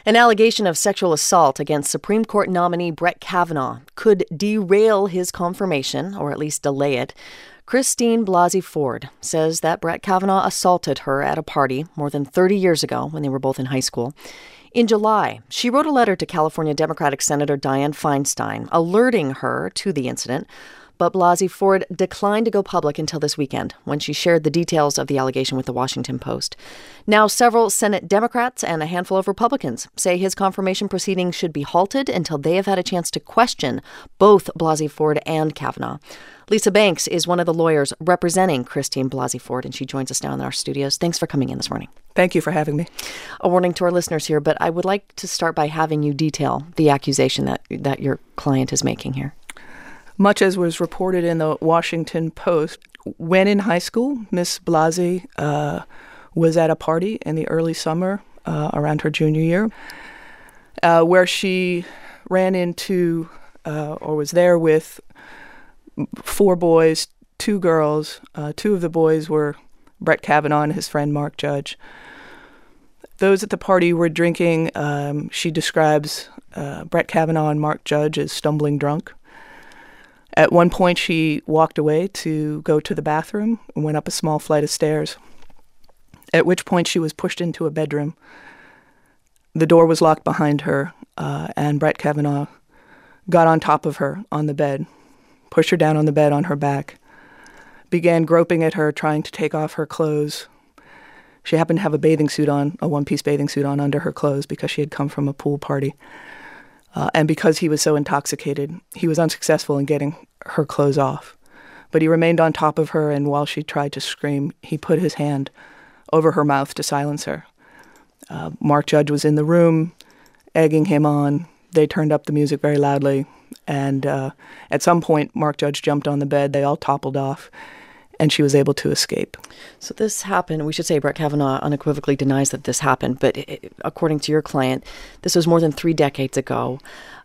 An allegation of sexual assault against Supreme Court nominee Brett Kavanaugh could derail his confirmation, or at least delay it. Christine Blasey Ford says that Brett Kavanaugh assaulted her at a party more than 30 years ago when they were both in high school. In July, she wrote a letter to California Democratic Senator Dianne Feinstein alerting her to the incident. But Blasey Ford declined to go public until this weekend, when she shared the details of the allegation with the Washington Post. Now, several Senate Democrats and a handful of Republicans say his confirmation proceedings should be halted until they have had a chance to question both Blasey Ford and Kavanaugh. Lisa Banks is one of the lawyers representing Christine Blasey Ford, and she joins us now in our studios. Thanks for coming in this morning. Thank you for having me. A warning to our listeners here, but I would like to start by having you detail the accusation that your client is making here. Much as was reported in the Washington Post, when in high school, Miss Blasey was at a party in the early summer around her junior year, where she ran into or was there with 4 boys, 2 girls. 2 of the boys were Brett Kavanaugh and his friend Mark Judge. Those at the party were drinking. She describes Brett Kavanaugh and Mark Judge as stumbling drunk. At one point, she walked away to go to the bathroom and went up a small flight of stairs, at which point she was pushed into a bedroom. The door was locked behind her, and Brett Kavanaugh got on top of her on the bed, pushed her down on the bed on her back, began groping at her, trying to take off her clothes. She happened to have a bathing suit on, a one-piece bathing suit on under her clothes because she had come from a pool party. And because he was so intoxicated, he was unsuccessful in getting her clothes off. But he remained on top of her, and while she tried to scream, he put his hand over her mouth to silence her. Mark Judge was in the room, egging him on. They turned up the music very loudly. And at some point, Mark Judge jumped on the bed. They all toppled off, and she was able to escape. So this happened. We should say Brett Kavanaugh unequivocally denies that this happened. But according to your client, this was more than 3 decades ago.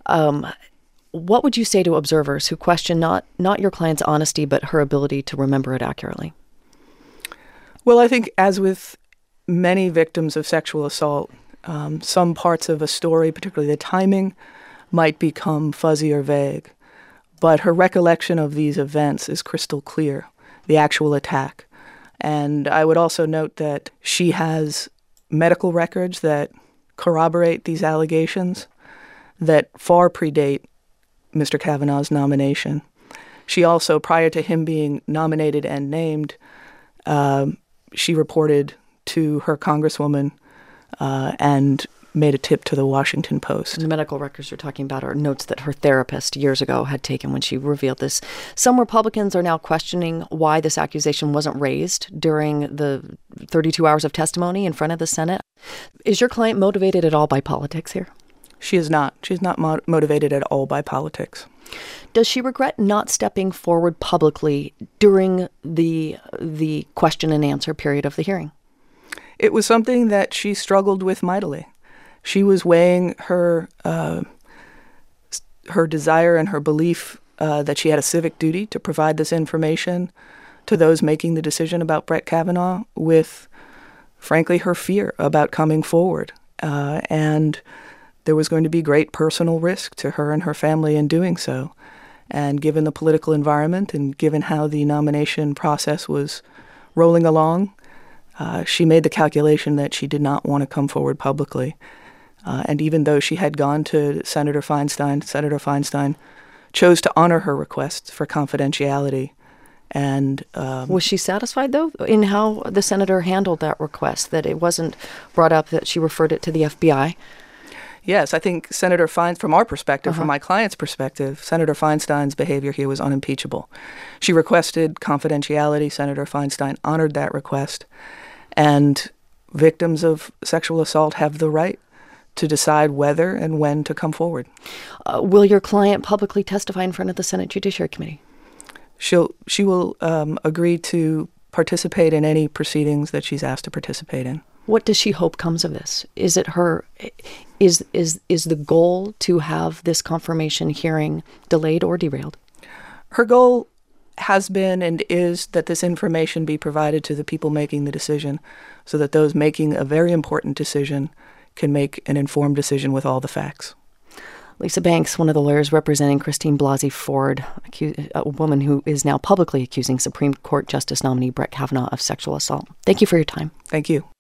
What would you say to observers who question not your client's honesty, but her ability to remember it accurately? Well, I think as with many victims of sexual assault, some parts of a story, particularly the timing, might become fuzzy or vague. But her recollection of these events is crystal clear, the actual attack. And I would also note that she has medical records that corroborate these allegations that far predate Mr. Kavanaugh's nomination. She also, prior to him being nominated and named, she reported to her congresswoman and made a tip to the Washington Post. And the medical records you're talking about are notes that her therapist years ago had taken when she revealed this. Some Republicans are now questioning why this accusation wasn't raised during the 32 hours of testimony in front of the Senate. Is your client motivated at all by politics here? She is not. She's not motivated at all by politics. Does she regret not stepping forward publicly during the question and answer period of the hearing? It was something that she struggled with mightily. She was weighing her desire and her belief that she had a civic duty to provide this information to those making the decision about Brett Kavanaugh with, frankly, her fear about coming forward. And there was going to be great personal risk to her and her family in doing so. And given the political environment and given how the nomination process was rolling along, she made the calculation that she did not want to come forward publicly. And even though she had gone to Senator Feinstein chose to honor her requests for confidentiality. And was she satisfied, though, in how the senator handled that request, that it wasn't brought up that she referred it to the FBI? Yes, I think Senator from our perspective, from my client's perspective, Senator Feinstein's behavior here was unimpeachable. She requested confidentiality. Senator Feinstein honored that request. And victims of sexual assault have the right to decide whether and when to come forward. Will your client publicly testify in front of the Senate Judiciary Committee? She will agree to participate in any proceedings that she's asked to participate in. What does she hope comes of this? Is it is the goal to have this confirmation hearing delayed or derailed? Her goal has been and is that this information be provided to the people making the decision so that those making a very important decision can make an informed decision with all the facts. Lisa Banks, one of the lawyers representing Christine Blasey Ford, a woman who is now publicly accusing Supreme Court Justice nominee Brett Kavanaugh of sexual assault. Thank you for your time. Thank you.